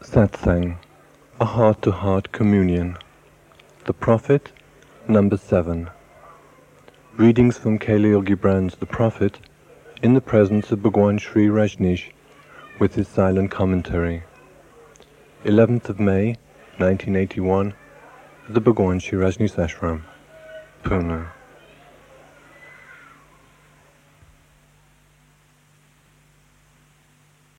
Satsang, a heart-to-heart communion. The Prophet, number 7. Readings from Kaila Yogi Brand's The Prophet, in the presence of Bhagwan Sri Rajneesh, with his silent commentary. 11th of May, 1981, at the Bhagwan Sri Rajneesh Ashram, Pune.